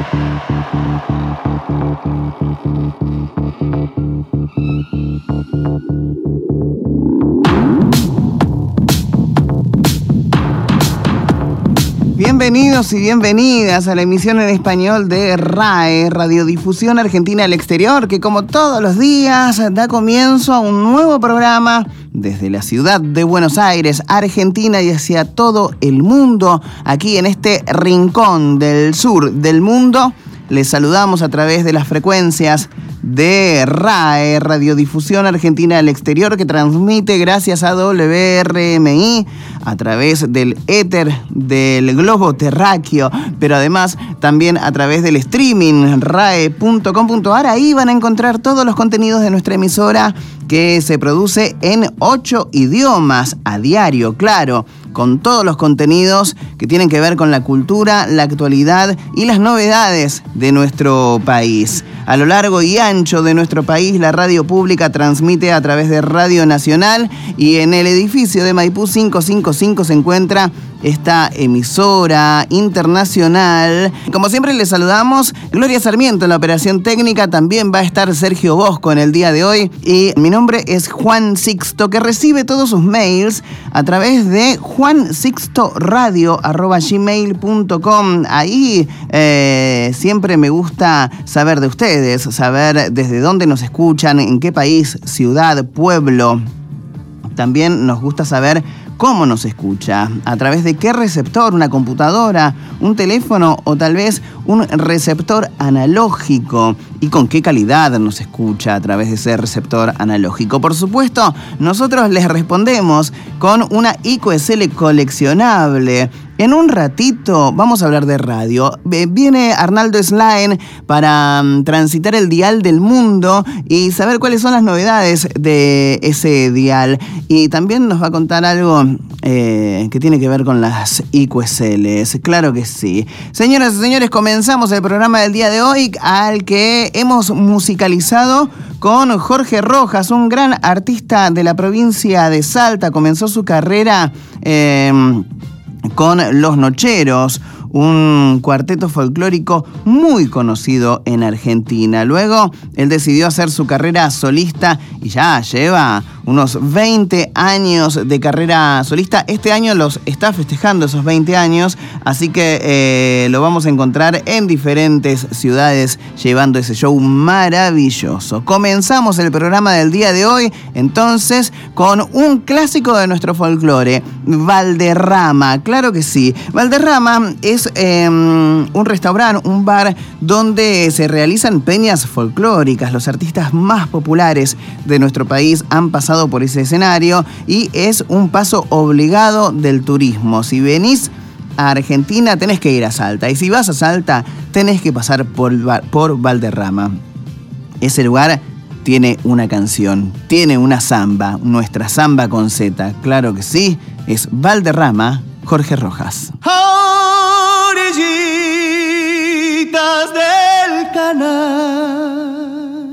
Bienvenidos y bienvenidas a la emisión en español de RAE, Radiodifusión Argentina al Exterior, que como todos los días da comienzo a un nuevo programa desde la ciudad de Buenos Aires, Argentina, y hacia todo el mundo. Aquí en este rincón del sur del mundo, les saludamos a través de las frecuencias de RAE, Radiodifusión Argentina al Exterior, que transmite gracias a WRMI a través del éter del globo terráqueo, pero además también a través del streaming rae.com.ar. Ahí van a encontrar todos los contenidos de nuestra emisora, que se produce en 8 idiomas a diario, claro, con todos los contenidos que tienen que ver con la cultura, la actualidad y las novedades de nuestro país. A lo largo y ancho de nuestro país, la radio pública transmite a través de Radio Nacional, y en el edificio de Maipú 555 se encuentra esta emisora internacional. Como siempre, les saludamos Gloria Sarmiento en la operación técnica. También va a estar Sergio Bosco en el día de hoy, y mi nombre es Juan Sixto, que recibe todos sus mails a través de juansixtoradio@gmail.com. Ahí siempre me gusta saber de ustedes, saber desde dónde nos escuchan, en qué país, ciudad, pueblo. También nos gusta saber cómo nos escucha, a través de qué receptor, una computadora, un teléfono o tal vez un receptor analógico, y con qué calidad nos escucha a través de ese receptor analógico. Por supuesto, nosotros les respondemos con una IQSL coleccionable. En un ratito vamos a hablar de radio. Viene Arnaldo Slaen para transitar el dial del mundo y saber cuáles son las novedades de ese dial. Y también nos va a contar algo que tiene que ver con las IQSLs. Claro que sí. Señoras y señores, comenzamos el programa del día de hoy, al que hemos musicalizado con Jorge Rojas, un gran artista de la provincia de Salta. Comenzó su carrera con Los Nocheros, un cuarteto folclórico muy conocido en Argentina. Luego, él decidió hacer su carrera solista y ya lleva unos 20 años de carrera solista. Este año los está festejando esos 20 años, así que lo vamos a encontrar en diferentes ciudades llevando ese show maravilloso. Comenzamos el programa del día de hoy, entonces, con un clásico de nuestro folclore, Valderrama. Claro que sí. Valderrama es un restaurante, un bar donde se realizan peñas folclóricas. Los artistas más populares de nuestro país han pasado por ese escenario y es un paso obligado del turismo. Si venís a Argentina, tenés que ir a Salta, y si vas a Salta, tenés que pasar por Valderrama. Ese lugar tiene una canción, tiene una samba, nuestra samba con Z. Claro que sí, es Valderrama, Jorge Rojas. Orillitas del canal,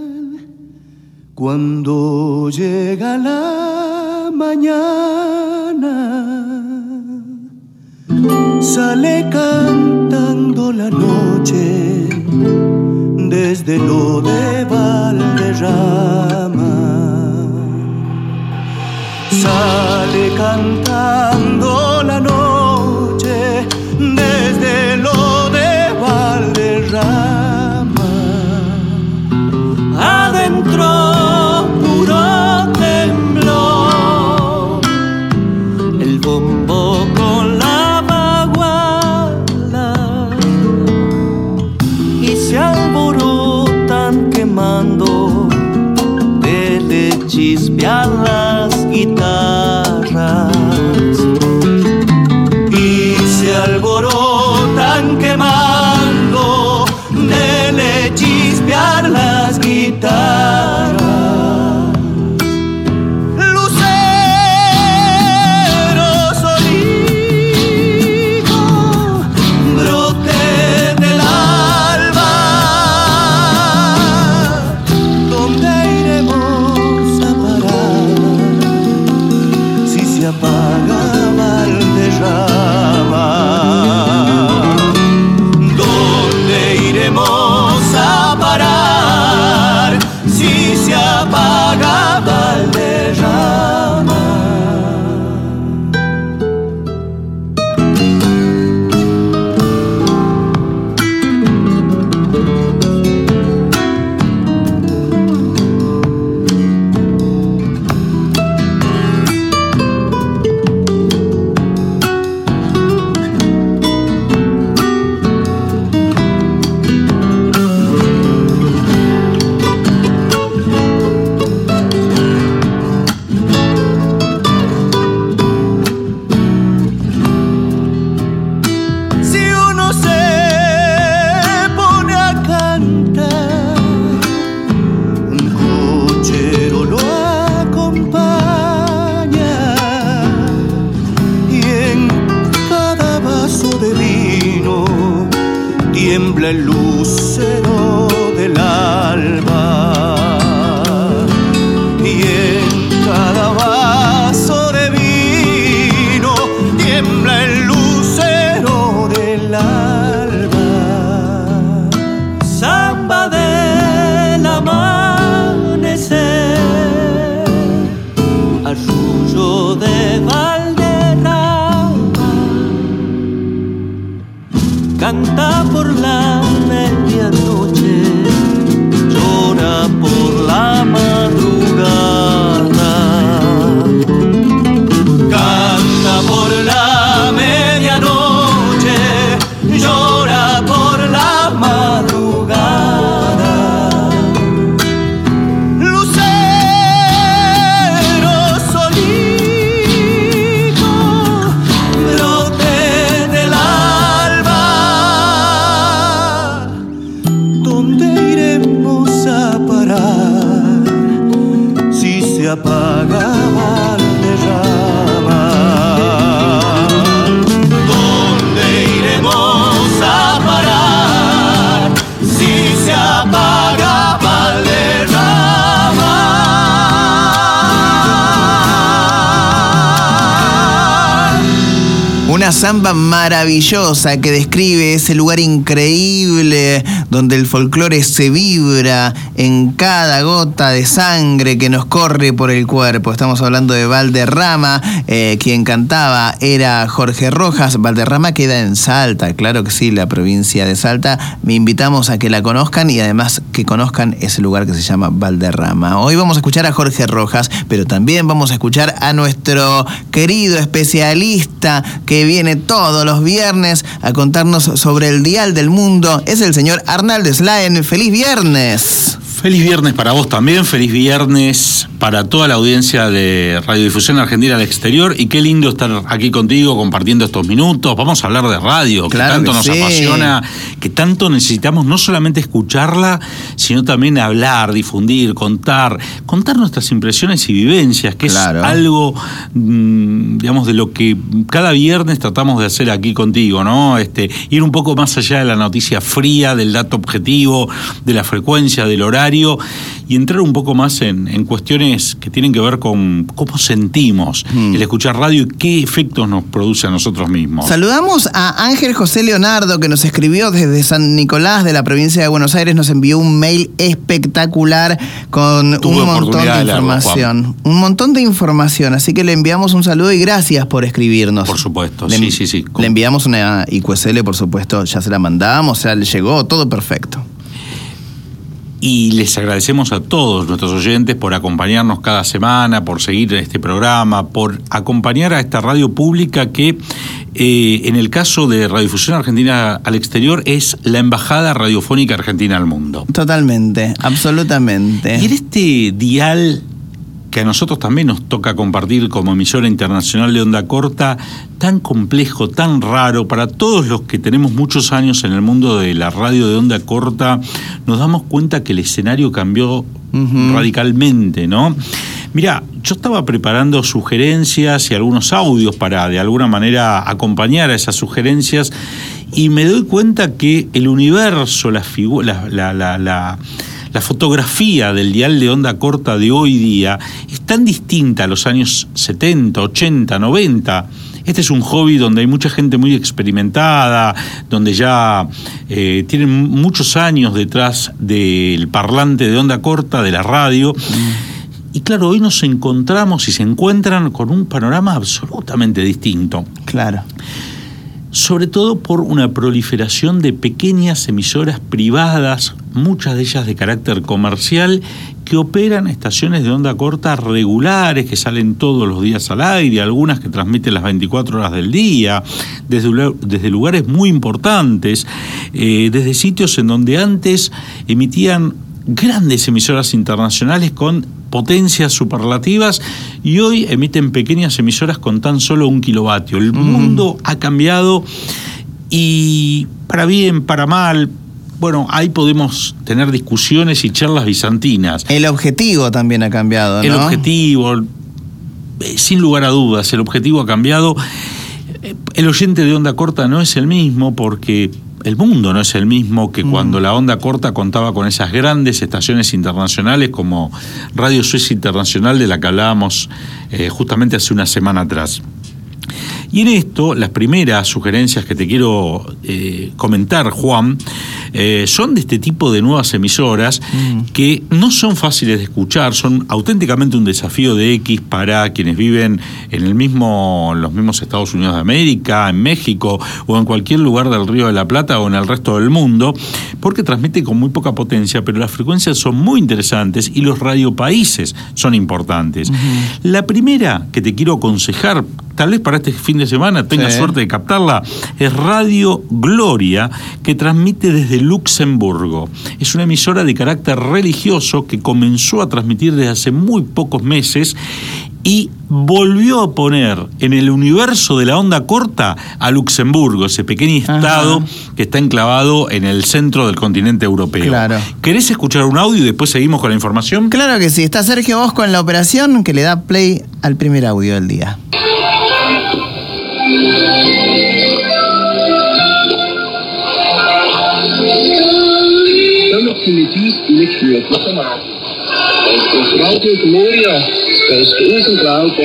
cuando llega la mañana, sale cantando la noche desde lo de Valderrama. Sale cantando la noche desde lo de Valderrama. Adentro puro temblor, el bombo con la baguala tiembla el lucero del alba, y en cada vaso de vino tiembla el lucero del alba. Samba del amanecer, arrullo de Valderrama, canta por la medianoche, llora por la madrugada. Canta por la medianoche, llora por la madrugada. Lucero solito, brote del alba, ¿dónde iremos a parar si se apaga Valderrama? ¿Dónde iremos a parar si se apaga Valderrama? Una samba maravillosa que describe ese lugar increíble donde el folclore se vibra en cada gota de sangre que nos corre por el cuerpo. Estamos hablando de Valderrama, quien cantaba era Jorge Rojas. Valderrama queda en Salta, claro que sí, la provincia de Salta. Me invitamos a que la conozcan y además que conozcan ese lugar que se llama Valderrama. Hoy vamos a escuchar a Jorge Rojas, pero también vamos a escuchar a nuestro querido especialista que viene todos los viernes a contarnos sobre el dial del mundo. Es el señor Arnaldo Slaen. ¡Feliz viernes! Feliz viernes para vos también, feliz viernes para toda la audiencia de Radiodifusión Argentina al Exterior, y qué lindo estar aquí contigo compartiendo estos minutos. Vamos a hablar de radio, claro, que tanto nos apasiona, que tanto necesitamos no solamente escucharla, sino también hablar, difundir, contar nuestras impresiones y vivencias, que claro, es algo, digamos, de lo que cada viernes tratamos de hacer aquí contigo, ¿no? Ir un poco más allá de la noticia fría, del dato objetivo, de la frecuencia, del horario, y entrar un poco más en cuestiones que tienen que ver con cómo sentimos el escuchar radio y qué efectos nos produce a nosotros mismos. Saludamos a Ángel José Leonardo, que nos escribió desde San Nicolás de la provincia de Buenos Aires. Nos envió un mail espectacular con un montón de información. Un montón de información, así que le enviamos un saludo y gracias por escribirnos. Por supuesto, sí. Le enviamos una IQSL, por supuesto, ya se la mandamos, o sea, le llegó, todo perfecto. Y les agradecemos a todos nuestros oyentes por acompañarnos cada semana, por seguir este programa, por acompañar a esta radio pública que, en el caso de Radiodifusión Argentina al Exterior, es la embajada radiofónica argentina al mundo. Totalmente, absolutamente. Y en este dial que a nosotros también nos toca compartir como emisora internacional de onda corta, tan complejo, tan raro, para todos los que tenemos muchos años en el mundo de la radio de onda corta, nos damos cuenta que el escenario cambió radicalmente, ¿no? Mirá, yo estaba preparando sugerencias y algunos audios para de alguna manera acompañar a esas sugerencias, y me doy cuenta que el universo, la fotografía del dial de onda corta de hoy día es tan distinta a los años 70, 80, 90. Este es un hobby donde hay mucha gente muy experimentada, donde ya tienen muchos años detrás del parlante de onda corta, de la radio. Y claro, hoy nos encontramos y se encuentran con un panorama absolutamente distinto. Claro. Sobre todo por una proliferación de pequeñas emisoras privadas, muchas de ellas de carácter comercial, que operan estaciones de onda corta regulares, que salen todos los días al aire, algunas que transmiten las 24 horas del día, desde lugares muy importantes, desde sitios en donde antes emitían grandes emisoras internacionales con potencias superlativas, y hoy emiten pequeñas emisoras con tan solo 1 kilovatio. El mundo ha cambiado, y para bien, para mal, bueno, ahí podemos tener discusiones y charlas bizantinas. El objetivo también ha cambiado, ¿no? El objetivo, sin lugar a dudas, el objetivo ha cambiado. El oyente de onda corta no es el mismo, porque el mundo no es el mismo que cuando la onda corta contaba con esas grandes estaciones internacionales como Radio Suiza Internacional, de la que hablábamos justamente hace una semana atrás. Y en esto, las primeras sugerencias que te quiero comentar, Juan, son de este tipo de nuevas emisoras que no son fáciles de escuchar, son auténticamente un desafío de X para quienes viven en los mismos Estados Unidos de América, en México o en cualquier lugar del Río de la Plata o en el resto del mundo, porque transmiten con muy poca potencia, pero las frecuencias son muy interesantes y los radiopaíses son importantes. La primera que te quiero aconsejar, tal vez para este fin de semana tengas suerte de captarla, es Radio Gloria, que transmite desde Luxemburgo. Es una emisora de carácter religioso que comenzó a transmitir desde hace muy pocos meses y volvió a poner en el universo de la onda corta a Luxemburgo, ese pequeño estado que está enclavado en el centro del continente europeo. Claro. ¿Querés escuchar un audio y después seguimos con la información? Claro que sí. Está Sergio Bosco en la operación, que le da play al primer audio del día. Definitiv nicht mehr normal. Das Radio Gloria, das Riesentraute,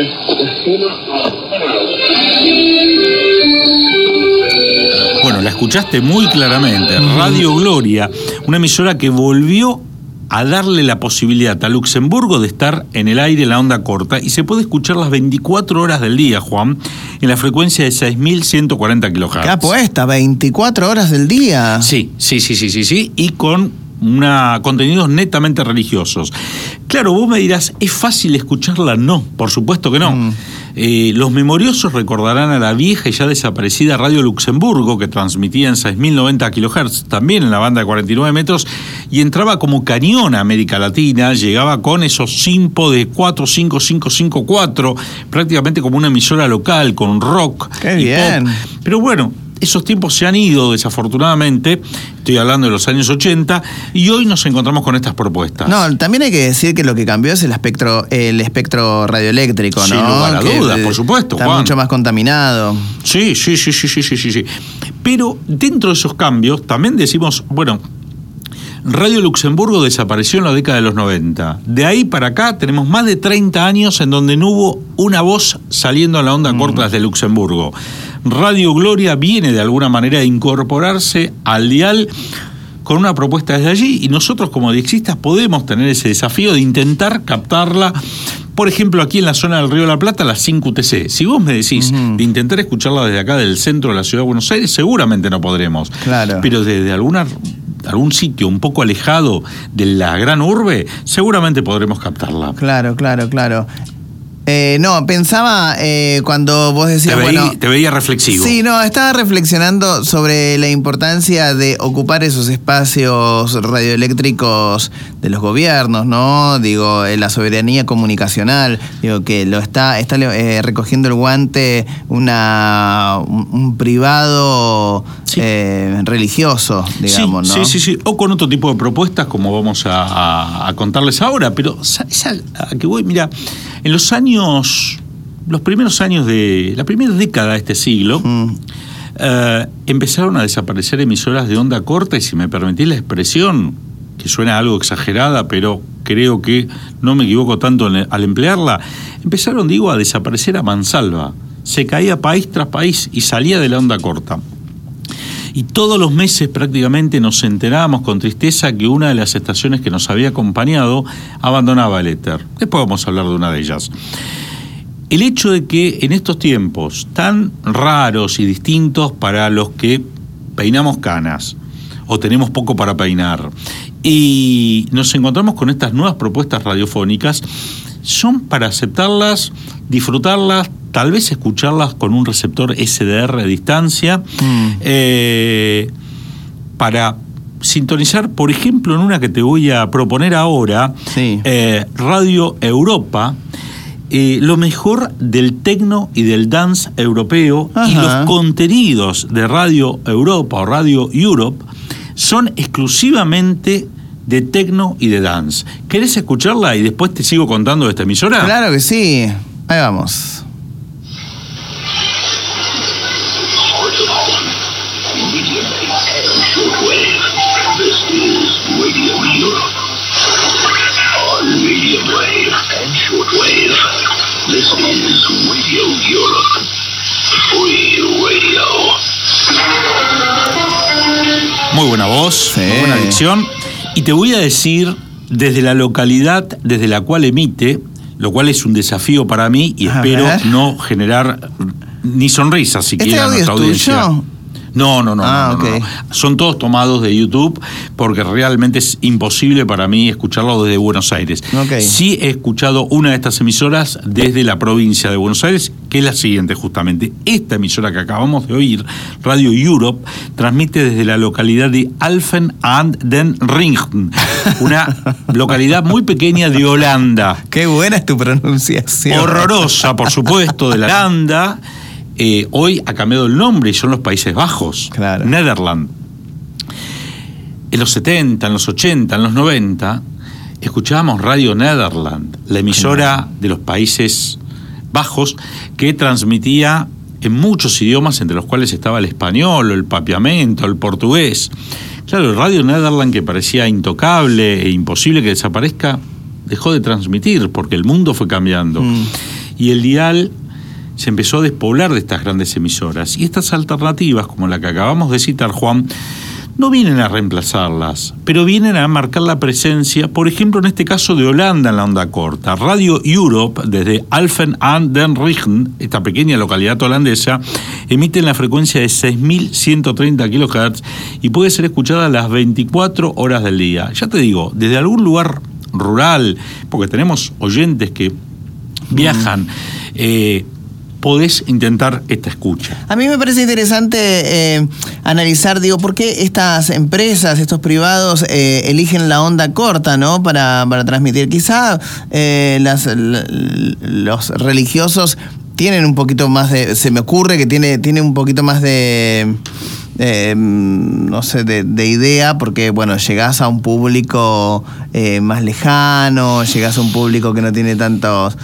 Bueno, la escuchaste muy claramente. Radio Gloria, una emisora que volvió a darle la posibilidad a Luxemburgo de estar en el aire en la onda corta, y se puede escuchar las 24 horas del día, Juan, en la frecuencia de 6.140 kHz. ¿Qué apuesta? ¿24 horas del día? Sí, y con contenidos netamente religiosos. Claro, vos me dirás, ¿es fácil escucharla? No, por supuesto que no. Los memoriosos recordarán a la vieja y ya desaparecida Radio Luxemburgo, que transmitía en 6.090 kHz, también en la banda de 49 metros, y entraba como cañón a América Latina, llegaba con esos simpo de 45554, prácticamente como una emisora local, con rock. ¡Qué y bien! pop. Pero bueno, esos tiempos se han ido, desafortunadamente. Estoy hablando de los años 80, y hoy nos encontramos con estas propuestas. No, también hay que decir que lo que cambió es el espectro radioeléctrico, ¿no? Sin lugar a dudas, por supuesto, está Juan. mucho más contaminado. Sí. Pero dentro de esos cambios también decimos, bueno, Radio Luxemburgo desapareció en la década de los 90. De ahí para acá tenemos más de 30 años en donde no hubo una voz saliendo a la onda corta desde Luxemburgo. Radio Gloria viene de alguna manera a incorporarse al dial con una propuesta desde allí, y nosotros como diexistas podemos tener ese desafío de intentar captarla, por ejemplo, aquí en la zona del Río de la Plata, la 5 UTC. Si vos me decís de intentar escucharla desde acá, del centro de la ciudad de Buenos Aires, seguramente no podremos. Claro. Pero desde algún sitio un poco alejado de la gran urbe, seguramente podremos captarla. Claro. No, pensaba cuando vos decías, te veía reflexivo. Sí, no, estaba reflexionando sobre la importancia de ocupar esos espacios radioeléctricos de los gobiernos, ¿no? Digo, la soberanía comunicacional, digo, que lo está recogiendo el guante un privado religioso, digamos, ¿no? Sí, o con otro tipo de propuestas, como vamos a contarles ahora, pero ¿sabes a qué voy? Mira, en los primeros años de la primera década de este siglo, empezaron a desaparecer emisoras de onda corta, y si me permitís la expresión, que suena algo exagerada, pero creo que no me equivoco tanto al emplearla, empezaron, a desaparecer a mansalva. Se caía país tras país y salía de la onda corta. Y todos los meses prácticamente nos enterábamos con tristeza que una de las estaciones que nos había acompañado abandonaba el éter. Después vamos a hablar de una de ellas. El hecho de que en estos tiempos tan raros y distintos para los que peinamos canas o tenemos poco para peinar, y nos encontramos con estas nuevas propuestas radiofónicas, son para aceptarlas, disfrutarlas, tal vez escucharlas con un receptor SDR a distancia, para sintonizar, por ejemplo, en una que te voy a proponer ahora, Radio Europa, lo mejor del techno y del dance europeo. Ajá. Y los contenidos de Radio Europa o Radio Europe son exclusivamente de techno y de dance. ¿Querés escucharla y después te sigo contando de esta emisora? Claro que sí, ahí vamos. Muy buena voz, Sí. muy buena dicción. Y te voy a decir desde la localidad desde la cual emite, lo cual es un desafío para mí y A espero ver. no generar ni sonrisas siquiera a audio nuestra es audiencia. tuyo? No. Ok. Son todos tomados de YouTube porque realmente es imposible para mí escucharlo desde Buenos Aires. Ok. Sí he escuchado una de estas emisoras desde la provincia de Buenos Aires, que es la siguiente justamente. Esta emisora que acabamos de oír, Radio Europe, transmite desde la localidad de Alphen aan den Rijn, una localidad muy pequeña de Holanda. Qué buena es tu pronunciación. Horrorosa, por supuesto, de la Holanda. Hoy ha cambiado el nombre y son los Países Bajos, Claro. Nederland. En los 70, en los 80, en los 90, escuchábamos Radio Nederland, la emisora de los Países Bajos, que transmitía en muchos idiomas, entre los cuales estaba el español, el papiamento, el portugués. Claro, el Radio Nederland, que parecía intocable e imposible que desaparezca, dejó de transmitir porque el mundo fue cambiando. Y el dial se empezó a despoblar de estas grandes emisoras. Y estas alternativas, como la que acabamos de citar, Juan, no vienen a reemplazarlas, pero vienen a marcar la presencia, por ejemplo, en este caso de Holanda en la onda corta. Radio Europe, desde Alphen aan den Rijn, esta pequeña localidad holandesa, emite en la frecuencia de 6.130 kHz y puede ser escuchada a las 24 horas del día. Ya te digo, desde algún lugar rural, porque tenemos oyentes que viajan, podés intentar esta escucha. A mí me parece interesante analizar, digo, por qué estas empresas, estos privados eligen la onda corta, ¿no? Para transmitir. Quizá los religiosos tienen un poquito más de... Se me ocurre que tiene un poquito más de... no sé, de idea, porque bueno, llegás a un público más lejano, llegás a un público que no tiene tantos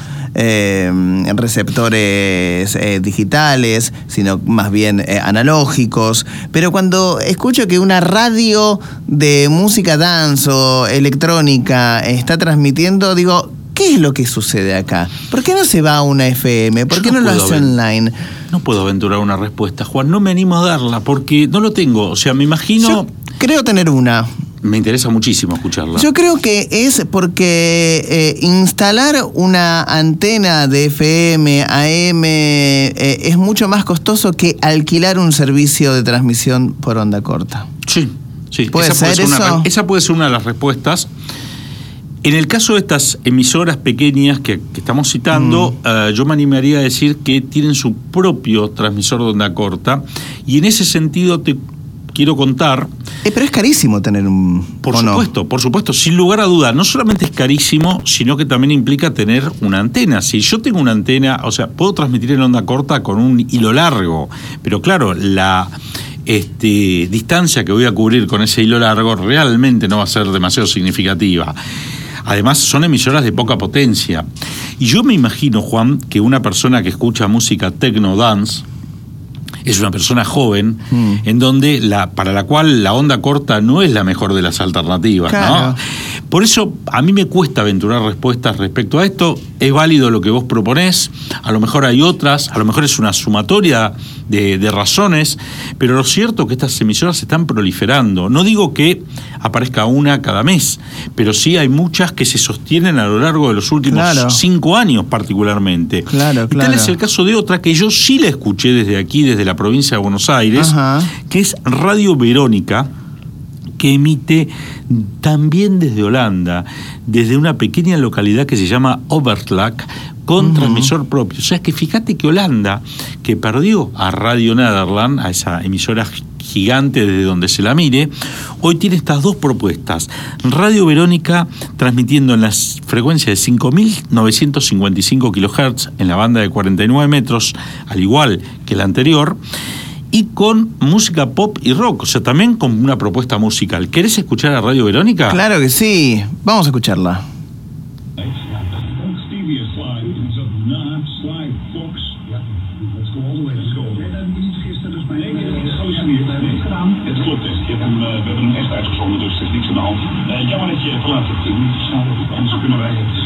receptores digitales, sino más bien analógicos. Pero cuando escucho que una radio de música dance o electrónica está transmitiendo, digo, ¿qué es lo que sucede acá? ¿Por qué no se va a una FM? ¿Por qué no lo hace online? No puedo aventurar una respuesta, Juan, no me animo a darla porque no lo tengo, o sea, me imagino... Yo creo tener una. Me interesa muchísimo escucharla. Yo creo que es porque instalar una antena de FM, AM, es mucho más costoso que alquilar un servicio de transmisión por onda corta. Sí. ¿Puede ser eso? Esa puede ser una de las respuestas. En el caso de estas emisoras pequeñas que estamos citando, yo me animaría a decir que tienen su propio transmisor de onda corta y en ese sentido te quiero contar... pero es carísimo tener un... Por supuesto, sin lugar a duda. No solamente es carísimo, sino que también implica tener una antena. Si yo tengo una antena, o sea, puedo transmitir en onda corta con un hilo largo, pero claro, la distancia que voy a cubrir con ese hilo largo realmente no va a ser demasiado significativa. Además, son emisoras de poca potencia. Y yo me imagino, Juan, que una persona que escucha música techno dance es una persona joven, en donde para la cual la onda corta no es la mejor de las alternativas, claro, ¿no? Por eso a mí me cuesta aventurar respuestas respecto a esto. Es válido lo que vos proponés, a lo mejor hay otras, a lo mejor es una sumatoria de razones, pero lo cierto es que estas emisoras se están proliferando. No digo que aparezca una cada mes, pero sí hay muchas que se sostienen a lo largo de los últimos 5 años particularmente. Claro. Y tal es el caso de otra que yo sí la escuché desde aquí, desde la provincia de Buenos Aires, que es Radio Verónica, que emite también desde Holanda, desde una pequeña localidad que se llama Overslag, con transmisor propio. O sea, es que fíjate que Holanda, que perdió a Radio Nederland, a esa emisora gigante desde donde se la mire, hoy tiene estas dos propuestas. Radio Verónica transmitiendo en las frecuencias de 5.955 kHz en la banda de 49 metros, al igual que la anterior, y con música pop y rock, o sea, también con una propuesta musical. ¿Querés escuchar a Radio Verónica? Claro que sí, vamos a escucharla. Het klopt, ik heb hem we hebben een test uitgezonden, dus er is niks aan de hand. Jammer dat je te laat hebt. We moeten snel, anders kunnen wij het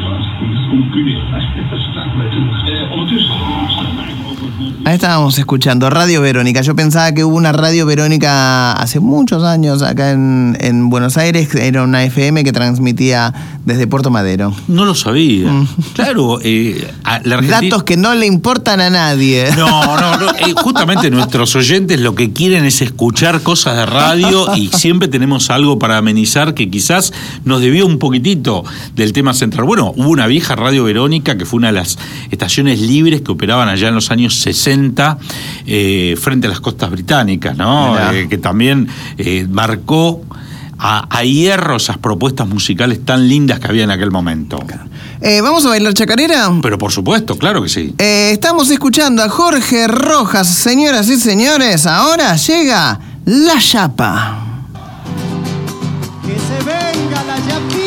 ondertussen. Ahí estábamos escuchando Radio Verónica. Yo pensaba que hubo una Radio Verónica hace muchos años acá en Buenos Aires. Era una FM que transmitía desde Puerto Madero. No lo sabía. Claro, la Argentina... Datos que no le importan a nadie. No. Justamente nuestros oyentes lo que quieren es escuchar cosas de radio y siempre tenemos algo para amenizar que quizás nos debió un poquitito del tema central. Bueno, hubo una vieja Radio Verónica que fue una de las estaciones libres que operaban allá en los años 60 frente a las costas británicas, ¿no? Que también marcó a hierro esas propuestas musicales tan lindas que había en aquel momento. ¿Vamos a bailar chacarera? Pero por supuesto, claro que sí. Estamos escuchando a Jorge Rojas, señoras y señores. Ahora llega La Yapa. Que se venga la yapita.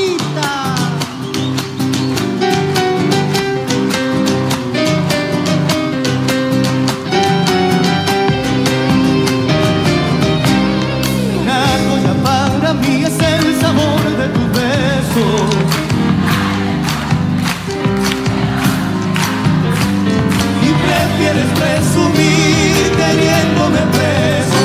Para mí es el sabor de tus besos. Y prefieres presumir teniéndome preso.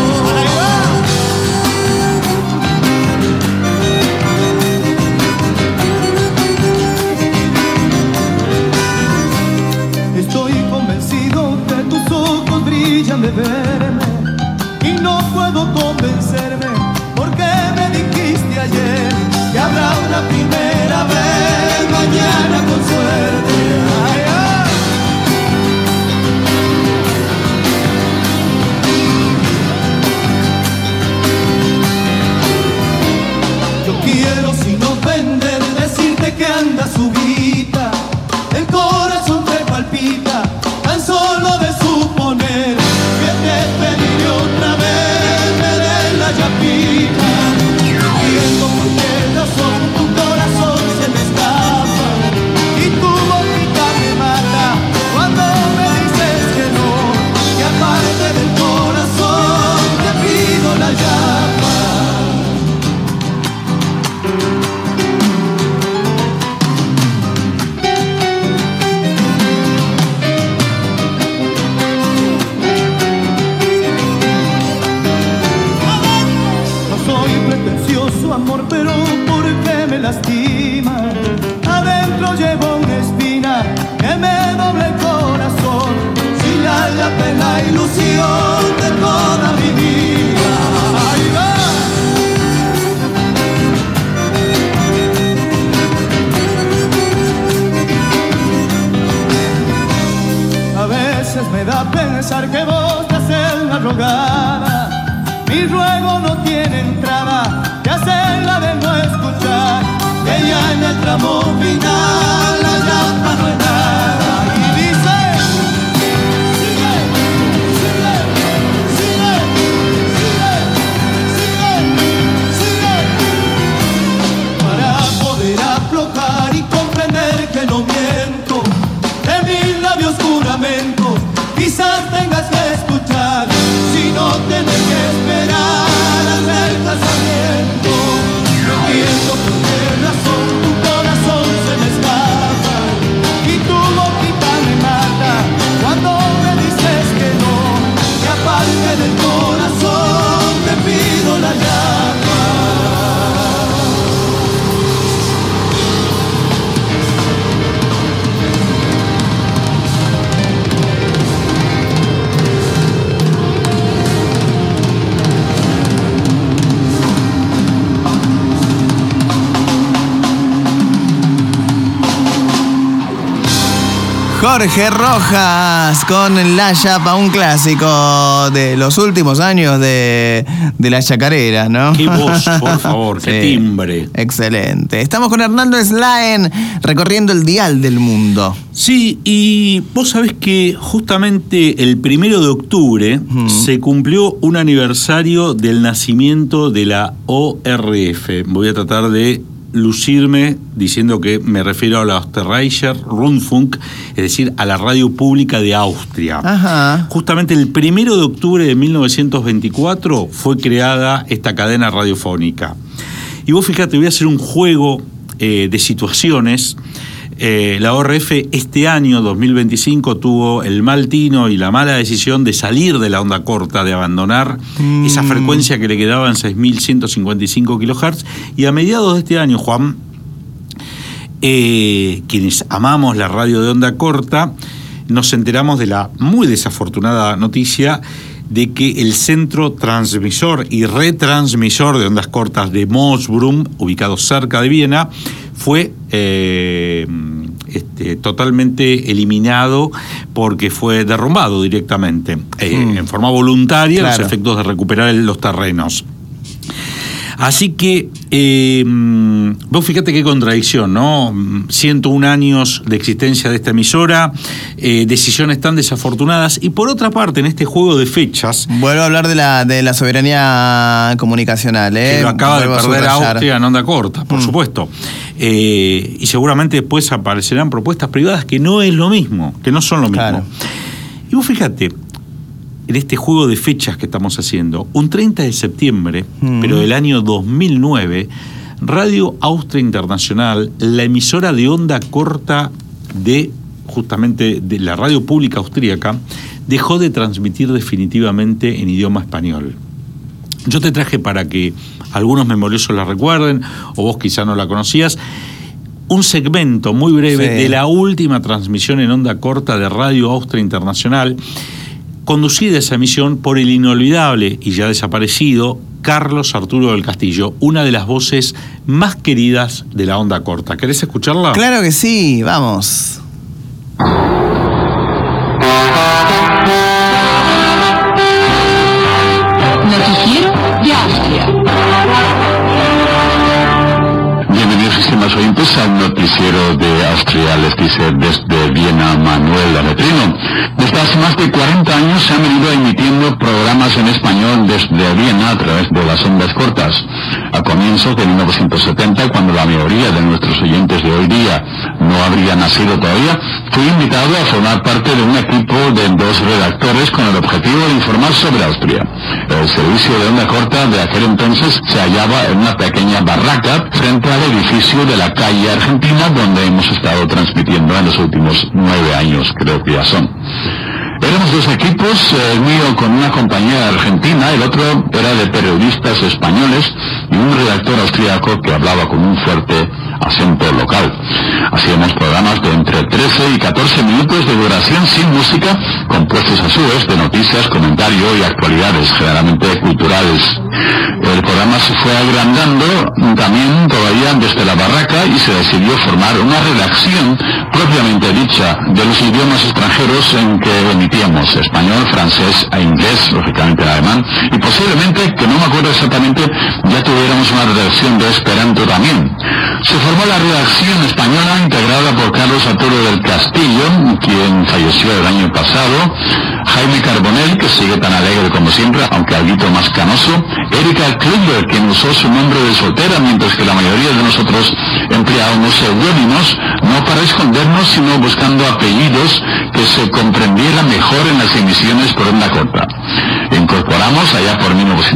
Estoy convencido que tus ojos brillan de verme y no puedo convencerme. Porque me dijiste ayer que habrá una primera vez mañana con suerte. Ay, ay. Yo quiero sin ofender decirte que anda subida, el corazón te palpita, tan solo de suponer que te pediré otra vez me des la yapita. Viendo por qué razón tu corazón se me escapa y tu boquita me mata cuando me dices que no, que aparte del corazón te pido la yapa. Amor, pero ¿por qué me lastima? Adentro llevo una espina que me doble el corazón. Si la yapa es la ilusión de toda mi vida. Ahí va. A veces me da pensar que vos te haces la rogada. Mi ruego no tiene entrada, que hacerla de no escuchar, que ya en el tramo final la yapa no es nada. Y dice, sigue, sigue, sigue, sigue, sigue, sigue. Para poder aflojar y comprender que no miento, de mis labios juramento, quizás tengas que escuchar, si no tenés que esperar hasta el casamiento. No entiendo por qué razón tu corazón se me escapa y tu boquita me mata cuando me dices que no, que aparte del corazón te pido la llama. Jorge Rojas con La Yapa, un clásico de los últimos años de la chacarera, ¿no? Qué voz, por favor, qué timbre. Excelente. Estamos con Hernando Slaen recorriendo el dial del mundo. Sí, y vos sabés que justamente el 1 de octubre se cumplió un aniversario del nacimiento de la ORF. Voy a tratar de lucirme diciendo que me refiero a la Österreicher Rundfunk, es decir, a la radio pública de Austria. Ajá. Justamente el 1 de octubre de 1924 fue creada esta cadena radiofónica. Y vos fíjate, voy a hacer un juego de situaciones. La ORF este año, 2025, tuvo el mal tino y la mala decisión de salir de la onda corta, de abandonar esa frecuencia que le quedaba en 6.155 kHz. Y a mediados de este año, Juan, quienes amamos la radio de onda corta, nos enteramos de la muy desafortunada noticia de que el centro transmisor y retransmisor de ondas cortas de Moosbrunn, ubicado cerca de Viena, fue totalmente eliminado porque fue derrumbado directamente, en forma voluntaria, claro, los efectos de recuperar los terrenos. Así que, vos fíjate qué contradicción, ¿no? 101 años de existencia de esta emisora, decisiones tan desafortunadas, y por otra parte, en este juego de fechas... Vuelvo a hablar de la soberanía comunicacional, que lo acaba de perder Austria en onda corta, por supuesto. Y seguramente después aparecerán propuestas privadas que no es lo mismo, que no son lo mismo. Claro. Y vos fíjate, en este juego de fechas que estamos haciendo, un 30 de septiembre, pero del año 2009, Radio Austria Internacional, la emisora de onda corta justamente de la radio pública austríaca, dejó de transmitir definitivamente en idioma español. Yo te traje, para que algunos memoriosos la recuerden, o vos quizá no la conocías, un segmento muy breve de la última transmisión en onda corta de Radio Austria Internacional, conducida esa emisión por el inolvidable y ya desaparecido Carlos Arturo del Castillo, una de las voces más queridas de la onda corta. ¿Querés escucharla? Claro que sí, vamos. Noticiero de Austria. Bienvenidos, estimados oyentes, al noticiero de Austria. Les dice desde Viena Manuel Aretrino. Desde hace más de 40 años se han venido emitiendo programas en español desde Viena a través de las ondas cortas. A comienzos de 1970, cuando la mayoría de nuestros oyentes de hoy día no habría nacido todavía, fui invitado a formar parte de un equipo de 2 redactores con el objetivo de informar sobre Austria. El servicio de onda corta de aquel entonces se hallaba en una pequeña barraca frente al edificio de la calle Argentina, donde hemos estado transmitiendo en los últimos 9 años, creo que ya son. Éramos 2 equipos, el mío con una compañía argentina, el otro era de periodistas españoles y un redactor austríaco que hablaba con un fuerte acento local. Hacíamos programas de entre 13 y 14 minutos de duración sin música, compuestos a su vez de noticias, comentario y actualidades, generalmente culturales. El programa se fue agrandando también todavía desde la barraca y se decidió formar una redacción propiamente dicha de los idiomas extranjeros en que emitíamos: español, francés e inglés, lógicamente en alemán, y posiblemente, que no me acuerdo exactamente, ya tuviéramos una redacción de esperanto también. Se formó la redacción española, integrada por Carlos Arturo del Castillo, quien falleció el año pasado, Jaime Carbonell, que sigue tan alegre como siempre, aunque algo más canoso, Erika Kluber, quien usó su nombre de soltera, mientras que la mayoría de nosotros empleábamos seudónimos, no para escondernos, sino buscando apellidos que se comprendieran mejor en las emisiones por onda corta. Incorporamos allá por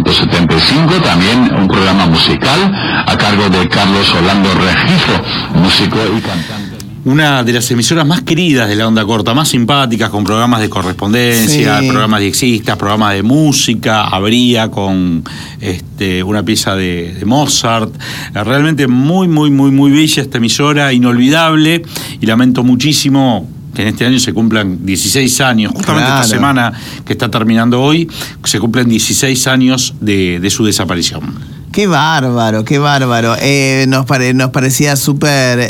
1975 también un programa musical a cargo de Carlos Orlando Regifo, músico y cantante. Una de las emisoras más queridas de la onda corta, más simpáticas, con programas de correspondencia, programas diexistas, programas de música, abría con una pieza de Mozart. Realmente muy, muy, muy, muy bella esta emisora, inolvidable, y lamento muchísimo que en este año se cumplan 16 años, justamente esta semana que está terminando hoy, se cumplen 16 años de su desaparición. Qué bárbaro, qué bárbaro. Nos parecía súper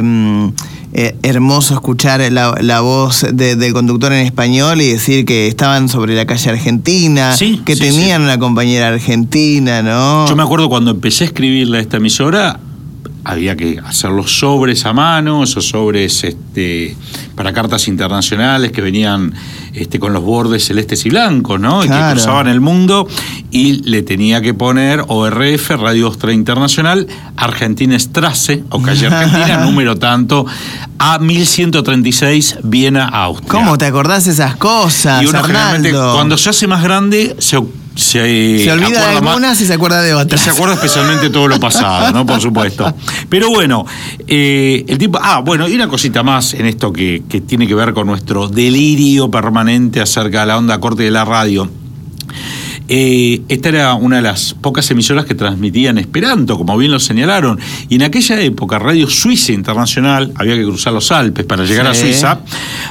hermoso escuchar la voz del conductor en español y decir que estaban sobre la calle Argentina, que tenían una compañera argentina, ¿no? Yo me acuerdo cuando empecé a escribirle a esta emisora, había que hacer los sobres a mano, esos sobres para cartas internacionales que venían con los bordes celestes y blancos, ¿no? Claro. Y que cruzaban el mundo, y le tenía que poner ORF, Radio Austria Internacional, Argentina Strasse, o calle Argentina, número tanto, a 1136, Viena, Austria. ¿Cómo te acordás esas cosas, y uno Arnaldo? generalmente, cuando se hace más grande, se olvida de algunas y se acuerda de otras. Se acuerda especialmente de todo lo pasado, ¿no? Por supuesto. Pero bueno, el tipo... y una cosita más en esto que tiene que ver con nuestro delirio permanente acerca de la onda corta de la radio. Esta era una de las pocas emisoras que transmitían esperanto, como bien lo señalaron. Y en aquella época, Radio Suiza Internacional, había que cruzar los Alpes para llegar a Suiza,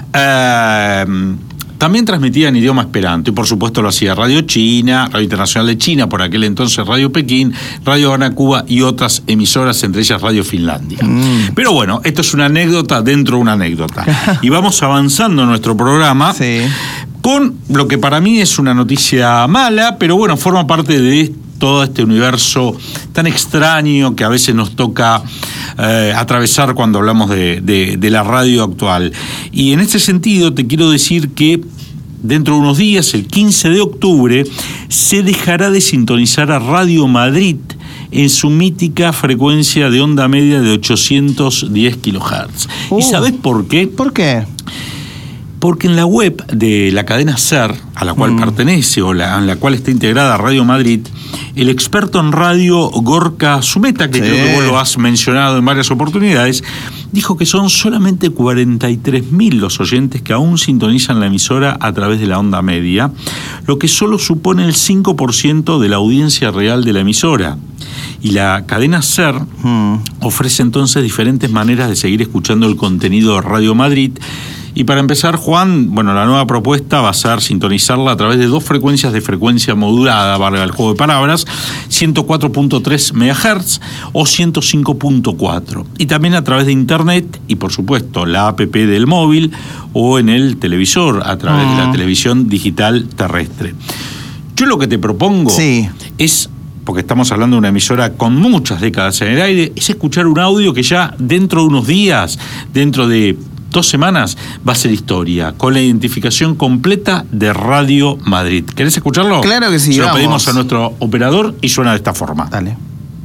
también transmitía en idioma esperanto, y por supuesto lo hacía Radio China, Radio Internacional de China, por aquel entonces Radio Pekín, Radio Habana, Cuba y otras emisoras, entre ellas Radio Finlandia. Pero bueno, esto es una anécdota dentro de una anécdota. Y vamos avanzando en nuestro programa con lo que para mí es una noticia mala, pero bueno, forma parte de todo este universo tan extraño que a veces nos toca atravesar cuando hablamos de la radio actual. Y en este sentido te quiero decir que dentro de unos días, el 15 de octubre, se dejará de sintonizar a Radio Madrid en su mítica frecuencia de onda media de 810 kHz. ¿Y sabés por qué? ¿Por qué? Porque en la web de la cadena SER, a la cual pertenece o en la cual está integrada Radio Madrid, el experto en radio Gorka Sumeta, que creo que vos lo has mencionado en varias oportunidades, dijo que son solamente 43.000 los oyentes que aún sintonizan la emisora a través de la onda media, lo que solo supone el 5% de la audiencia real de la emisora. Y la cadena SER ofrece entonces diferentes maneras de seguir escuchando el contenido de Radio Madrid. Y para empezar, Juan, la nueva propuesta va a ser sintonizarla a través de 2 frecuencias de frecuencia modulada, valga el juego de palabras, 104.3 MHz o 105.4. Y también a través de internet y, por supuesto, la app del móvil o en el televisor, a través de la televisión digital terrestre. Yo lo que te propongo es, porque estamos hablando de una emisora con muchas décadas en el aire, es escuchar un audio que ya dentro de unos días, dentro de 2 semanas, va a ser historia, con la identificación completa de Radio Madrid. ¿Querés escucharlo? Claro que sí. Se lo pedimos a nuestro operador y suena de esta forma. Dale.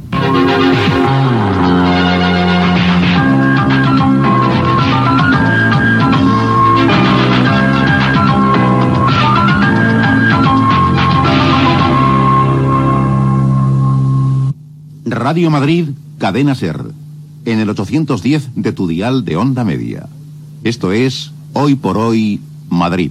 Radio Madrid, cadena SER, en el 810 de tu dial de onda media. Esto es Hoy por Hoy, Madrid.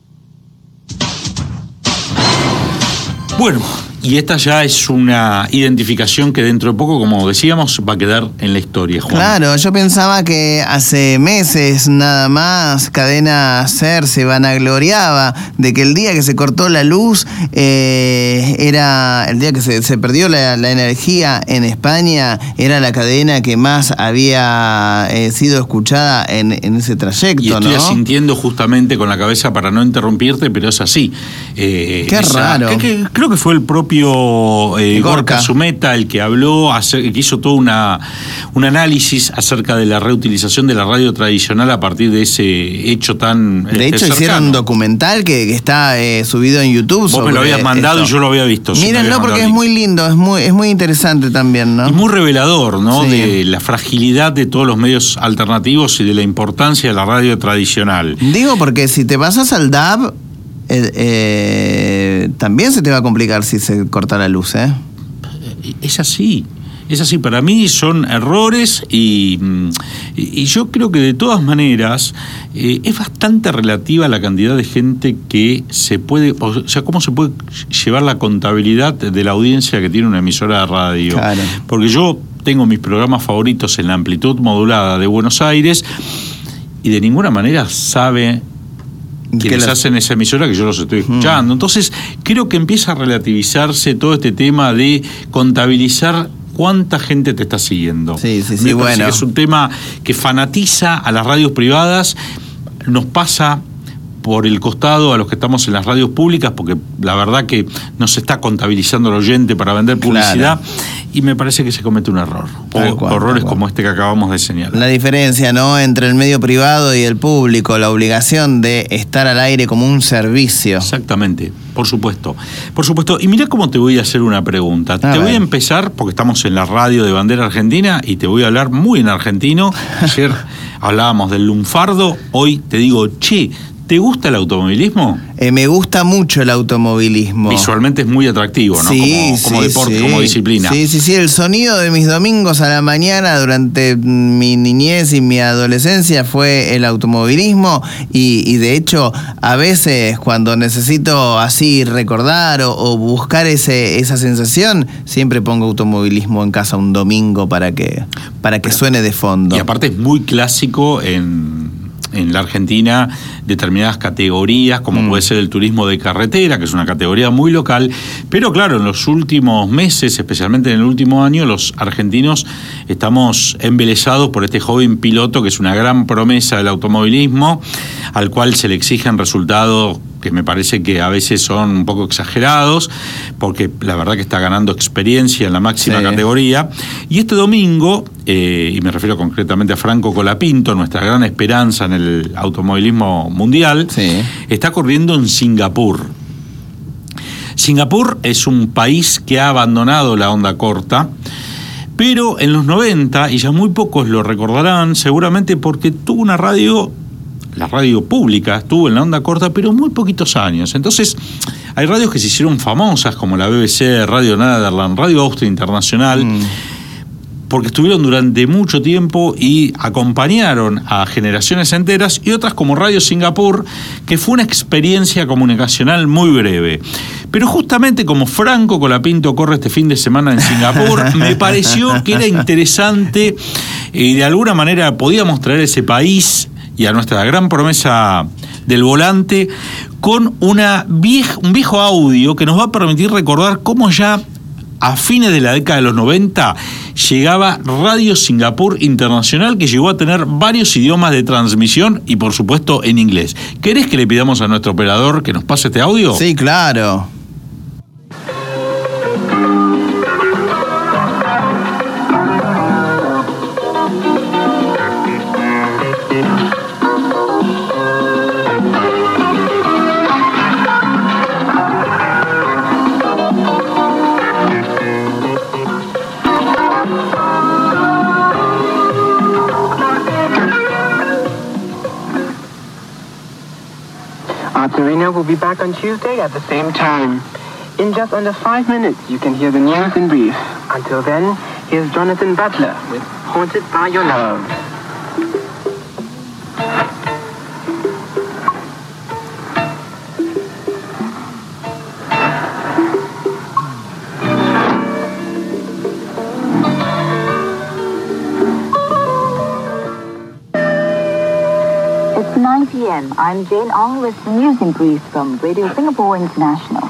Bueno, y esta ya es una identificación que dentro de poco, como decíamos, va a quedar en la historia, Juan. Claro, yo pensaba que hace meses nada más Cadena SER se vanagloriaba de que el día que se cortó la luz era el día que se perdió la energía en España, era la cadena que más había sido escuchada en ese trayecto, y estoy asintiendo justamente con la cabeza para no interrumpirte, pero es así. Qué raro. Creo que fue el propio Gorka Sumeta el que habló, que hizo todo un análisis acerca de la reutilización de la radio tradicional a partir de ese hecho tan de hecho, hicieron un documental que está subido en YouTube. Vos me lo habías mandado y yo lo había visto. Mírenlo porque es muy lindo, es muy interesante también, ¿no? Es muy revelador, ¿no? Sí. De la fragilidad de todos los medios alternativos y de la importancia de la radio tradicional. Digo porque si te pasas al DAB, también se te va a complicar si se corta la luz, ¿eh? Es así. Para mí son errores y yo creo que de todas maneras es bastante relativa la cantidad de gente que se puede, o sea, cómo se puede llevar la contabilidad de la audiencia que tiene una emisora de radio. Claro. Porque yo tengo mis programas favoritos en la amplitud modulada de Buenos Aires y de ninguna manera sabe quienes hacen esa emisora que yo los estoy escuchando. Entonces creo que empieza a relativizarse todo este tema de contabilizar cuánta gente te está siguiendo. Sí, Me parece que es un tema que fanatiza a las radios privadas, nos pasa por el costado a los que estamos en las radios públicas, porque la verdad que no se está contabilizando el oyente para vender publicidad. Claro. y me parece que se comete un error. Errores como este que acabamos de señalar. La diferencia, ¿no?, entre el medio privado y el público, la obligación de estar al aire como un servicio. Exactamente, por supuesto. Por supuesto. Y mirá cómo te voy a hacer una pregunta. Te voy a empezar, porque estamos en la radio de Bandera Argentina, y te voy a hablar muy en argentino. Ayer hablábamos del lunfardo, hoy te digo, che, ¿te gusta el automovilismo? Me gusta mucho el automovilismo. Visualmente es muy atractivo, ¿no? Como deporte, como disciplina. Sí. El sonido de mis domingos a la mañana durante mi niñez y mi adolescencia fue el automovilismo y de hecho a veces cuando necesito así recordar o buscar esa sensación, siempre pongo automovilismo en casa un domingo para que suene de fondo. Y aparte es muy clásico en la Argentina determinadas categorías, como puede ser el turismo de carretera, que es una categoría muy local, pero claro, en los últimos meses, especialmente en el último año, los argentinos estamos embelesados por este joven piloto que es una gran promesa del automovilismo, al cual se le exigen resultados que me parece que a veces son un poco exagerados, porque la verdad que está ganando experiencia en la máxima categoría. Y este domingo, y me refiero concretamente a Franco Colapinto, nuestra gran esperanza en el automovilismo mundial, está corriendo en Singapur. Singapur es un país que ha abandonado la onda corta, pero en los 90, y ya muy pocos lo recordarán, seguramente porque tuvo una radio... La radio pública estuvo en la onda corta, pero muy poquitos años. Entonces, hay radios que se hicieron famosas, como la BBC, Radio Nederland, Radio Austria Internacional, porque estuvieron durante mucho tiempo y acompañaron a generaciones enteras, y otras como Radio Singapur, que fue una experiencia comunicacional muy breve. Pero justamente como Franco Colapinto corre este fin de semana en Singapur, me pareció que era interesante y de alguna manera podíamos traer ese país y a nuestra gran promesa del volante con un viejo audio que nos va a permitir recordar cómo ya a fines de la década de los 90 llegaba Radio Singapur Internacional, que llegó a tener varios idiomas de transmisión y por supuesto en inglés. ¿Querés que le pidamos a nuestro operador que nos pase este audio? Sí, claro. Serena will be back on Tuesday at the same time. In just under 5 minutes, you can hear the news in brief. Until then, here's Jonathan Butler with Haunted by Your Love. It's 9 p.m. I'm Jane Ong with the news in brief from Radio Singapore International.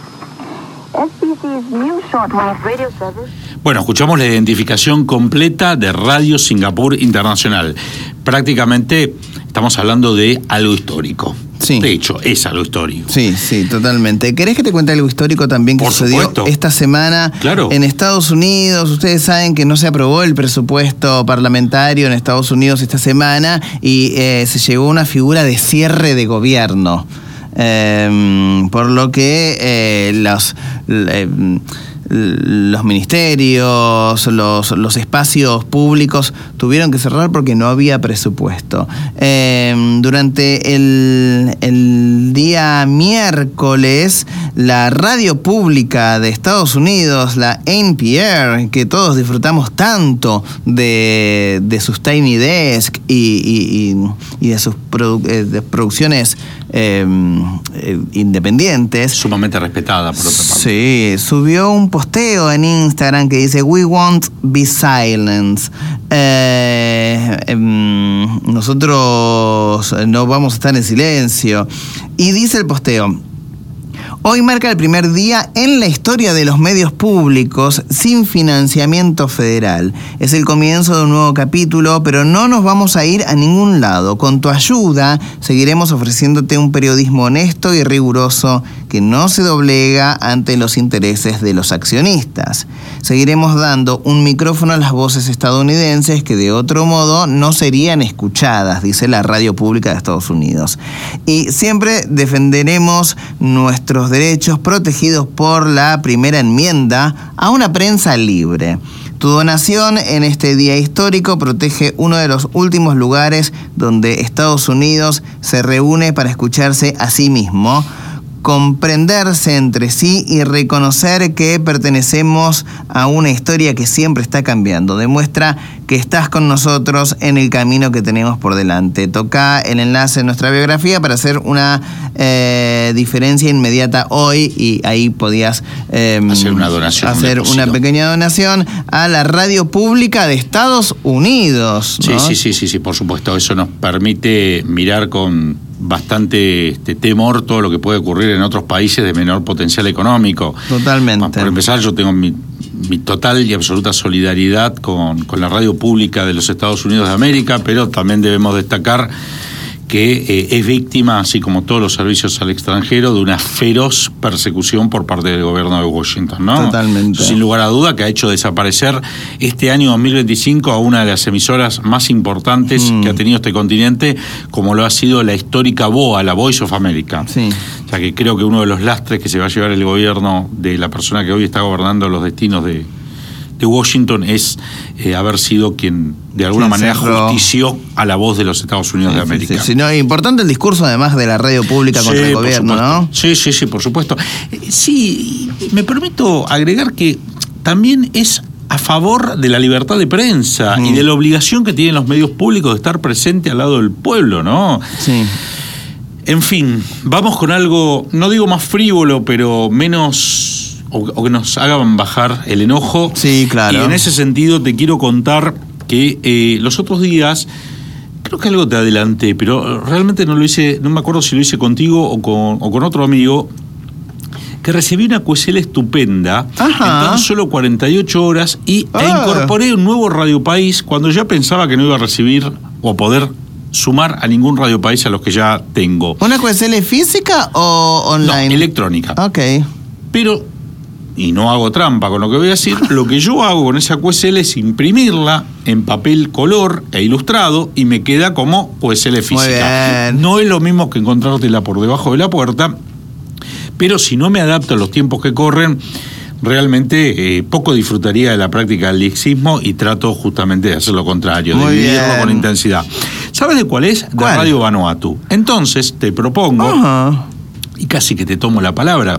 SBC's new shortwave radio service. Bueno, escuchamos la identificación completa de Radio Singapur Internacional. Prácticamente estamos hablando de algo histórico. Sí. De hecho, es algo histórico. Sí, totalmente. ¿Querés que te cuente algo histórico también que sucedió esta semana en Estados Unidos? Ustedes saben que no se aprobó el presupuesto parlamentario en Estados Unidos esta semana y se llegó a una figura de cierre de gobierno. Por lo que los ministerios, los espacios públicos tuvieron que cerrar porque no había presupuesto. Durante el día miércoles, la radio pública de Estados Unidos, la NPR, que todos disfrutamos tanto de sus Tiny Desk y de sus producciones independientes. Sumamente respetada, por otra parte. Sí, subió un posteo en Instagram que dice "We won't be silent". Nosotros no vamos a estar en silencio. Y dice el posteo: hoy marca el primer día en la historia de los medios públicos sin financiamiento federal. Es el comienzo de un nuevo capítulo, pero no nos vamos a ir a ningún lado. Con tu ayuda seguiremos ofreciéndote un periodismo honesto y riguroso que que no se doblega ante los intereses de los accionistas. Seguiremos dando un micrófono a las voces estadounidenses que de otro modo no serían escuchadas, dice la radio pública de Estados Unidos. Y siempre defenderemos nuestros derechos protegidos por la primera enmienda a una prensa libre. Tu donación en este día histórico protege uno de los últimos lugares donde Estados Unidos se reúne para escucharse a sí mismo, comprenderse entre sí y reconocer que pertenecemos a una historia que siempre está cambiando. Demuestra que estás con nosotros en el camino que tenemos por delante. Toca el enlace en nuestra biografía para hacer una diferencia inmediata hoy, y ahí podías hacer una donación. Hacer una pequeña donación a la radio pública de Estados Unidos, ¿no? Sí, por supuesto. Eso nos permite mirar con bastante temor todo lo que puede ocurrir en otros países de menor potencial económico. Totalmente. Por empezar, yo tengo mi total y absoluta solidaridad con la radio pública de los Estados Unidos de América, pero también debemos destacar que es víctima, así como todos los servicios al extranjero, de una feroz persecución por parte del gobierno de Washington, ¿no? Totalmente. Sin lugar a duda que ha hecho desaparecer este año 2025 a una de las emisoras más importantes que ha tenido este continente, como lo ha sido la histórica VOA, la Voice of America. Sí. O sea que creo que uno de los lastres que se va a llevar el gobierno de la persona que hoy está gobernando los destinos de Washington es haber sido quien de alguna manera justició a la voz de los Estados Unidos de América. Sí, no, importante el discurso además de la radio pública contra el gobierno, ¿no? Sí, por supuesto. Sí, me permito agregar que también es a favor de la libertad de prensa y de la obligación que tienen los medios públicos de estar presente al lado del pueblo, ¿no? Sí. En fin, vamos con algo, no digo más frívolo, pero menos, o que nos hagan bajar el enojo. Sí, claro. Y en ese sentido te quiero contar que los otros días, creo que algo te adelanté, pero realmente no lo hice, no me acuerdo si lo hice contigo o con otro amigo, que recibí una QSL estupenda en tan solo 48 horas e incorporé un nuevo Radio País cuando ya pensaba que no iba a recibir o poder sumar a ningún Radio País a los que ya tengo. ¿Una QSL física o online? No, electrónica. Ok. Pero, y no hago trampa con lo que voy a decir, lo que yo hago con esa QSL es imprimirla en papel color e ilustrado y me queda como QSL física. Muy bien. No es lo mismo que encontrártela por debajo de la puerta, pero si no me adapto a los tiempos que corren, realmente poco disfrutaría de la práctica del lexismo y trato justamente de hacer lo contrario, de vivirlo con intensidad. ¿Sabes de cuál es? ¿Cuál? De Radio Vanuatu. Entonces te propongo, y casi que te tomo la palabra,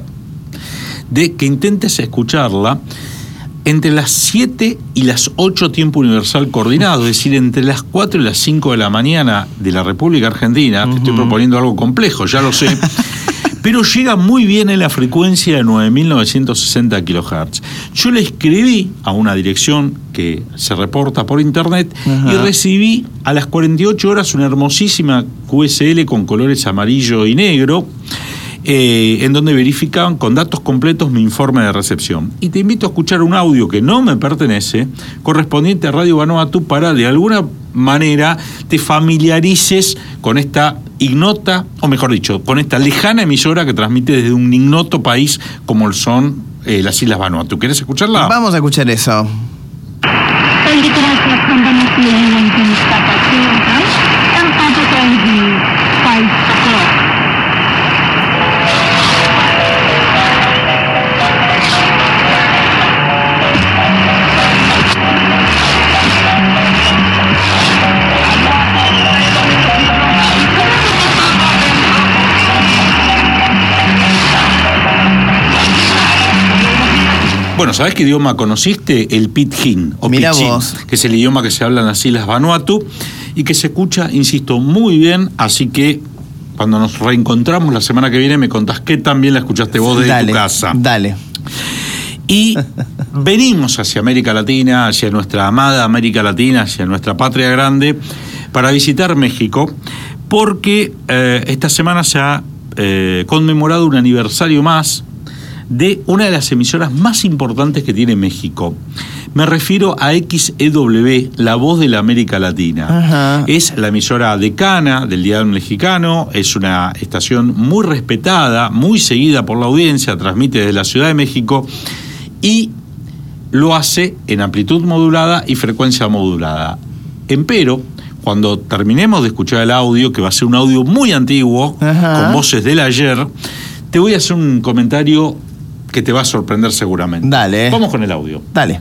de que intentes escucharla entre las 7 y las 8 tiempo universal coordinado, es decir, entre las 4 y las 5 de la mañana de la República Argentina. Te estoy proponiendo algo complejo, ya lo sé, pero llega muy bien en la frecuencia de 9.960 kHz. Yo le escribí a una dirección que se reporta por internet y recibí a las 48 horas una hermosísima QSL con colores amarillo y negro, en donde verificaban con datos completos mi informe de recepción. Y te invito a escuchar un audio que no me pertenece, correspondiente a Radio Vanuatu, para de alguna manera te familiarices con esta ignota, o mejor dicho, con esta lejana emisora que transmite desde un ignoto país como son las Islas Vanuatu. ¿Querés escucharla? Vamos a escuchar eso. Bueno, ¿sabés qué idioma conociste? El Pidgin, o Mirá Pidgin, vos. que es el idioma que se habla en las Islas Vanuatu y que se escucha, insisto, muy bien, así que cuando nos reencontramos la semana que viene me contás qué tan bien la escuchaste vos desde tu casa. Dale. Y venimos hacia América Latina, hacia nuestra amada América Latina, hacia nuestra patria grande, para visitar México, porque esta semana se ha conmemorado un aniversario más de una de las emisoras más importantes que tiene México. Me refiero a XEW, La Voz de la América Latina. Ajá. Es la emisora decana del Diario Mexicano, es una estación muy respetada, muy seguida por la audiencia, transmite desde la Ciudad de México y lo hace en amplitud modulada y frecuencia modulada. Empero, cuando terminemos de escuchar el audio, que va a ser un audio muy antiguo, ajá, con voces del ayer, te voy a hacer un comentario que te va a sorprender seguramente. Dale. Vamos con el audio. Dale.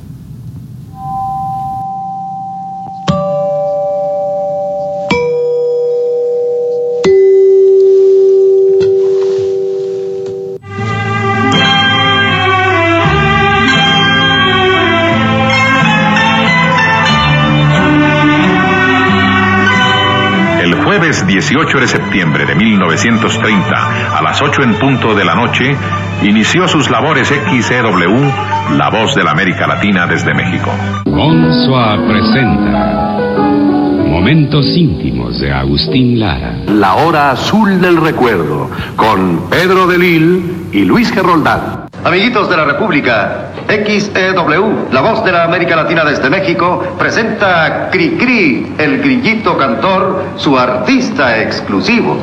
El jueves 18 de septiembre de 1930, a las 8 en punto de la noche, inició sus labores XEW, La Voz de la América Latina desde México. Bonsoir presenta Momentos íntimos de Agustín Lara. La hora azul del recuerdo, con Pedro de Lille y Luis Geroldán. Amiguitos de la República, XEW, La Voz de la América Latina desde México, presenta a Cri-Cri, el grillito cantor, su artista exclusivo.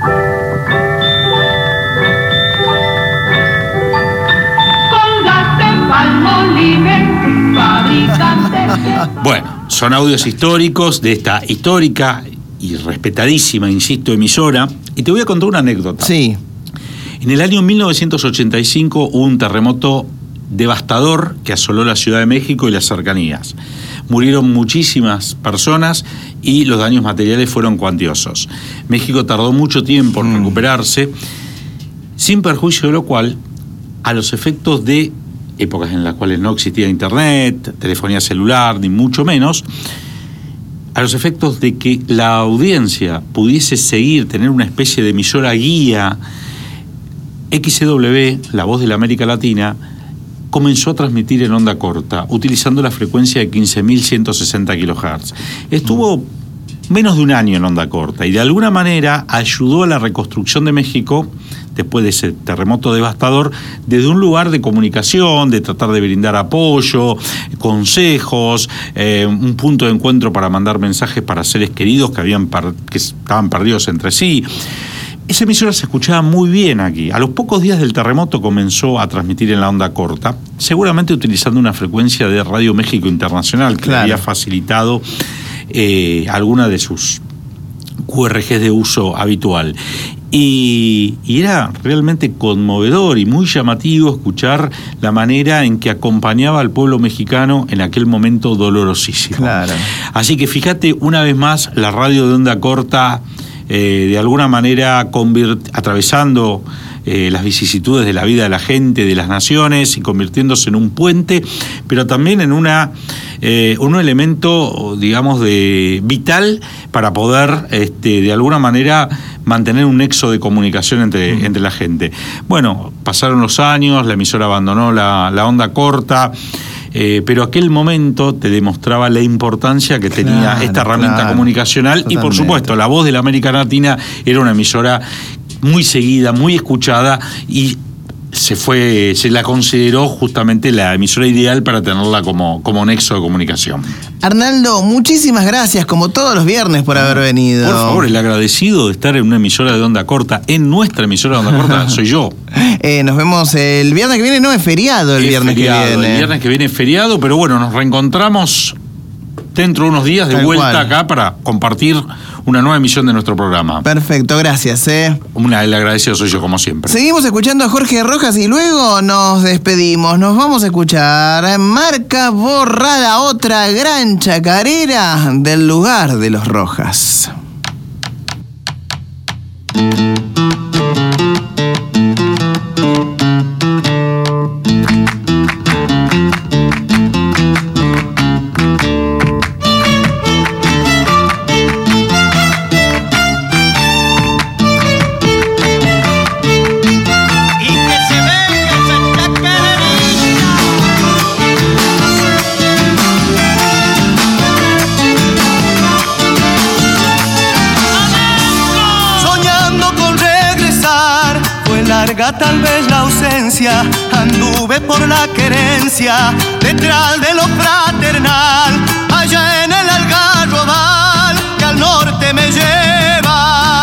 Bueno, son audios históricos de esta histórica y respetadísima, insisto, emisora. Y te voy a contar una anécdota. Sí. En el año 1985 hubo un terremoto devastador que asoló la Ciudad de México y las cercanías. Murieron muchísimas personas y los daños materiales fueron cuantiosos. México tardó mucho tiempo en recuperarse, sin perjuicio de lo cual, a los efectos de épocas en las cuales no existía internet, telefonía celular, ni mucho menos, a los efectos de que la audiencia pudiese seguir, tener una especie de emisora guía, XEW, La Voz de la América Latina, comenzó a transmitir en onda corta, utilizando la frecuencia de 15.160 kHz. Estuvo menos de un año en onda corta y de alguna manera ayudó a la reconstrucción de México después de ese terremoto devastador, desde un lugar de comunicación, de tratar de brindar apoyo, consejos, un punto de encuentro para mandar mensajes para seres queridos que estaban perdidos entre sí. Esa emisora se escuchaba muy bien aquí. A los pocos días del terremoto comenzó a transmitir en la onda corta, seguramente utilizando una frecuencia de Radio México Internacional que le había facilitado alguna de sus QRGs de uso habitual. Y era realmente conmovedor y muy llamativo escuchar la manera en que acompañaba al pueblo mexicano en aquel momento dolorosísimo. Claro. Así que fíjate, una vez más, la radio de onda corta, de alguna manera atravesando las vicisitudes de la vida de la gente, de las naciones, y convirtiéndose en un puente, pero también en un elemento, digamos, vital para poder, de alguna manera, mantener un nexo de comunicación entre la gente. Bueno, pasaron los años, la emisora abandonó la onda corta, pero aquel momento te demostraba la importancia que tenía esta herramienta comunicacional. Totalmente. Y por supuesto, La Voz de la América Latina era una emisora muy seguida, muy escuchada, y se la consideró justamente la emisora ideal para tenerla como nexo de comunicación. Arnaldo, muchísimas gracias, como todos los viernes, por haber venido. Por favor, el agradecido de estar en una emisora de onda corta, en nuestra emisora de onda corta, soy yo. Nos vemos el viernes que viene, no es feriado el viernes que viene. El viernes que viene es feriado, pero bueno, nos reencontramos dentro de unos días de vuelta acá para compartir una nueva emisión de nuestro programa. Perfecto, gracias. El agradecido soy yo, como siempre. Seguimos escuchando a Jorge Rojas y luego nos despedimos. Nos vamos a escuchar Marca Borrada, otra gran chacarera del lugar de los Rojas. Soñando con regresar Era tal vez la ausencia, anduve por la querencia, detrás de lo fraternal, allá en el Algarrobal, que al norte me lleva.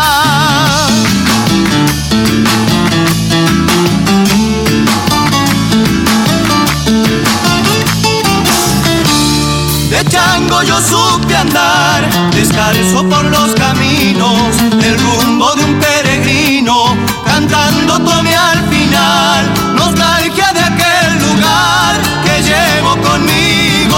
De chango yo supe andar, descalzo por los caminos, el rumbo de un peregrino, cantando tomé al final, nostalgia de aquel lugar que llevo conmigo.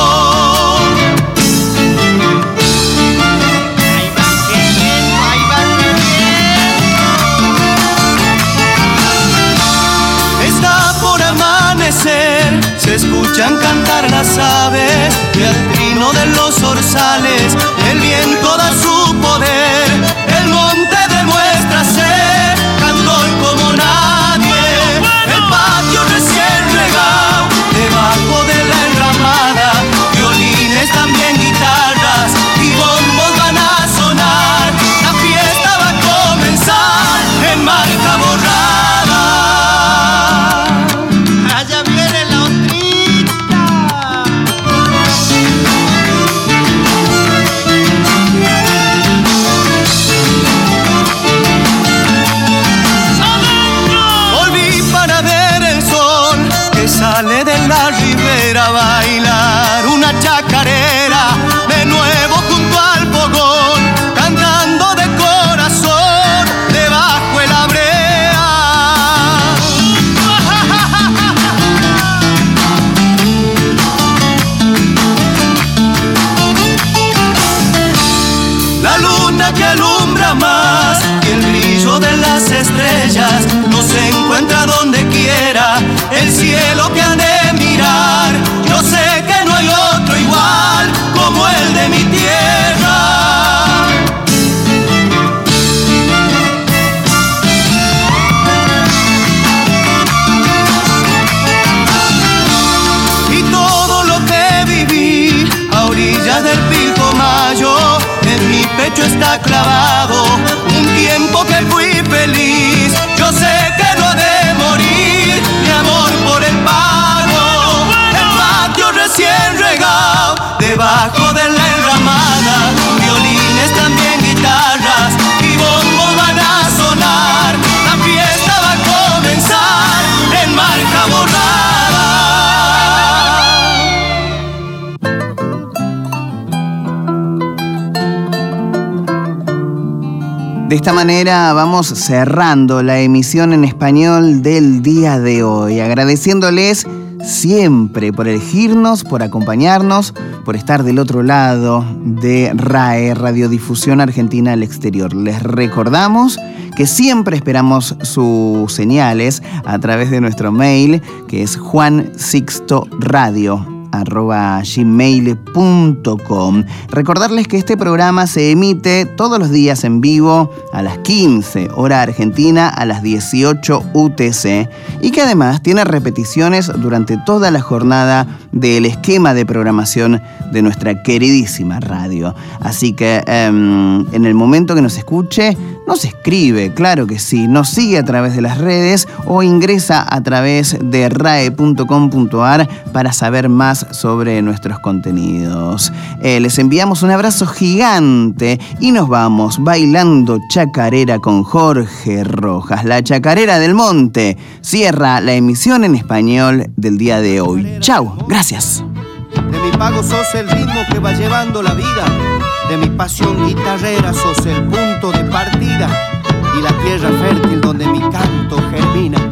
Está por amanecer, se escuchan cantar las aves y al trino de los zorzales el viento da su poder, el monte demuestra ser cantor como nadie, el patio recién regado debajo de la enramada, violines también guitarras y bombos van a sonar, la fiesta va a comenzar en marca borrada. Allá viene la otrita. Volví para ver el sol que sale de la ribera a bailar una chacarera de nuevo junto al fogón, cantando de corazón debajo de la brea. La luna que alumbra más que el brillo de las estrellas no se encuentra donde quiera, el cielo que ha de mirar, yo sé que no hay otro igual como el de mi tierra. Y todo lo que viví a orillas del Pilcomayo, en mi pecho está clavado un tiempo que fui feliz. Yo sé que no ha de morir mi amor por el pago, el patio recién regado debajo de la enramada, violines también guitarras y bombos van a sonar, la fiesta va a comenzar en marca borrada. De esta manera vamos cerrando la emisión en español del día de hoy, agradeciéndoles siempre por elegirnos, por acompañarnos, por estar del otro lado de RAE, Radiodifusión Argentina al Exterior. Les recordamos que siempre esperamos sus señales a través de nuestro mail, que es juansixtoradio@gmail.com. Recordarles que este programa se emite todos los días en vivo a las 15 hora argentina, a las 18 UTC, y que además tiene repeticiones durante toda la jornada del esquema de programación de nuestra queridísima radio. Así que en el momento que nos escuche, nos escribe, claro que sí, nos sigue a través de las redes o ingresa a través de rae.com.ar para saber más sobre nuestros contenidos. Les enviamos un abrazo gigante y nos vamos bailando chacarera con Jorge Rojas. La Chacarera del Monte cierra la emisión en español del día de hoy. Chau, gracias. De mi pago sos el ritmo que va llevando la vida, de mi pasión guitarrera sos el punto de partida y la tierra fértil donde mi canto germina.